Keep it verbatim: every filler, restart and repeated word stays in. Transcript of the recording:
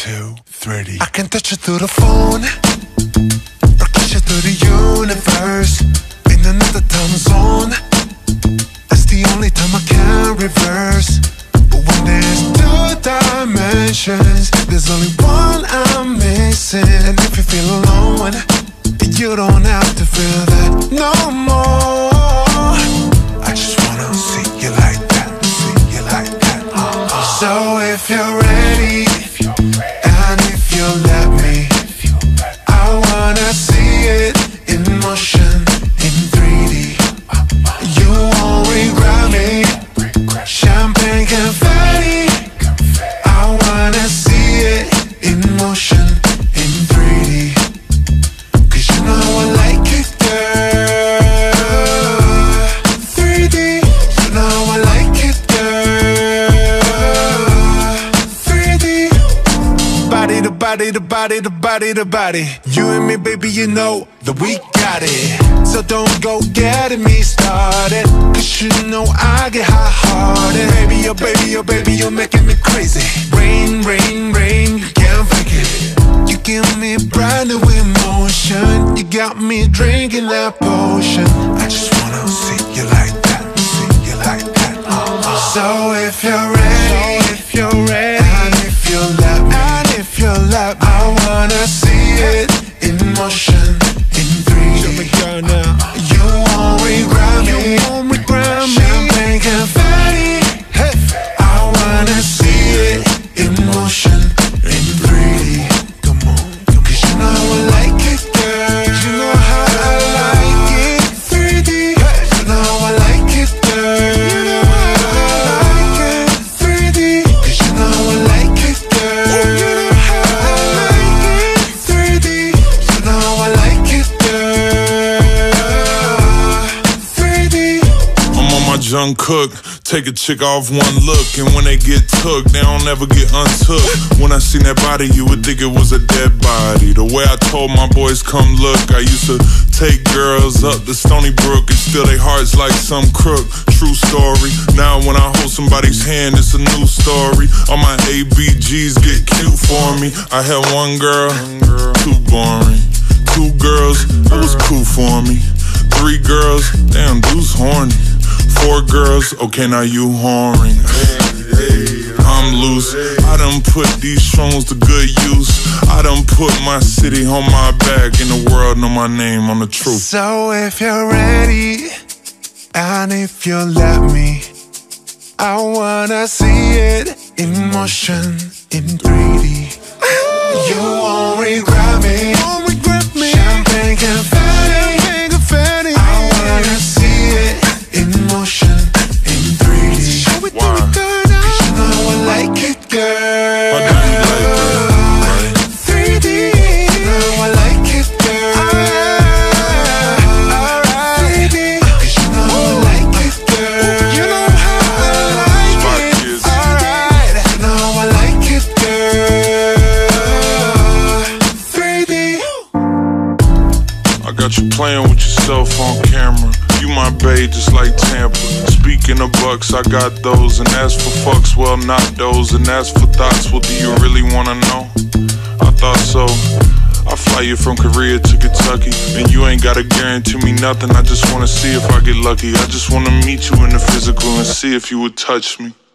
two, three D. I can touch you through the phone or kiss you through the universe in another time zone. That's the only time I can reverse. But when there's two dimensions, there's only one I'm missing. And if you feel alone, you don't have to feel that no more. I just wanna see you like that, see you like that. Uh-uh. So if you're ready, and if you let me, I wanna see it in motion, in three D. You won't regret me. Champagne confetti. I wanna see it in motion, in three D. Cause you know I like it, girl. three D. You know I like it, girl. three D. Body to body to body to body to body. You and me, baby, you know that we got it. So don't go getting me started, cause you know I get hot-hearted. Baby, oh baby, oh baby, you're making me crazy. Rain, rain, rain, you can't fake it. You give me brand new emotion. You got me drinking that potion. I just wanna see you like that, see you like that. Uh-uh. So if you're ready, so if you're ready, and if you let me, and if you let me, I wanna see it in motion, in three D. Girl, now. You won't regret me. You won't regret me. Champagne confetti. Hey. I wanna see it in motion, in three D. Come on, come on. Cause you know I like it, girl. You know how I like it. three D. Hey. You know I like it, girl. You know how I like it. three D. Cause you know I like it, girl. You know how I like it. three D. You know I like it, girl. Junk cook, take a chick off one look, and when they get took, they don't ever get untook. When I seen that body, you would think it was a dead body. The way I told my boys come look, I used to take girls up the Stony Brook and steal their hearts like some crook. True story. Now when I hold somebody's hand, it's a new story. All my A B Gs get cute for me. I had one girl, too boring. Two girls, it was cool for me. Three girls, damn, dude's horny. Four girls, okay, now you whoring. I'm loose. I done put these shrooms to good use. I done put my city on my back, and the world know my name, I'm the truth. So if you're ready, and if you let me, I wanna see it in motion, in three D. You won't regret me. Won't regret me. Champagne confetti. Champagne confetti. I wanna see it in motion, in three D. Show it to me, girl, now. Cause you know I like it, girl. I know you like it, right? three D. You know I like it, girl. Alright, three D. Cause you know I like it, girl. You know how I like it. Alright, you know I like it, girl. three D. I got you playing with yourself on camera. You my babe, just like Tampa. Speaking of bucks, I got those. And as for fucks, well, not those. And as for thoughts, well, do you really wanna know? I thought so. I fly you from Korea to Kentucky, and you ain't gotta guarantee me nothing. I just wanna see if I get lucky. I just wanna meet you in the physical and see if you would touch me.